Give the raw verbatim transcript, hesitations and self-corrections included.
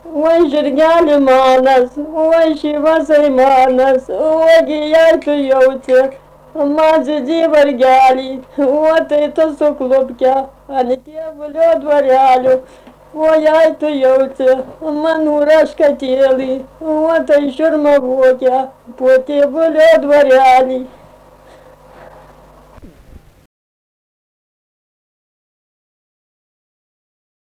oi žirgeli manas, oi šyvasai manas, ogi jei tu jauti, mazidį vargelį, o tai tu suklupkia ant tėvulio dvarelio, o jei tu jauti, mano raškatėlį, o tai širma vokia po tėvulio dvarelį.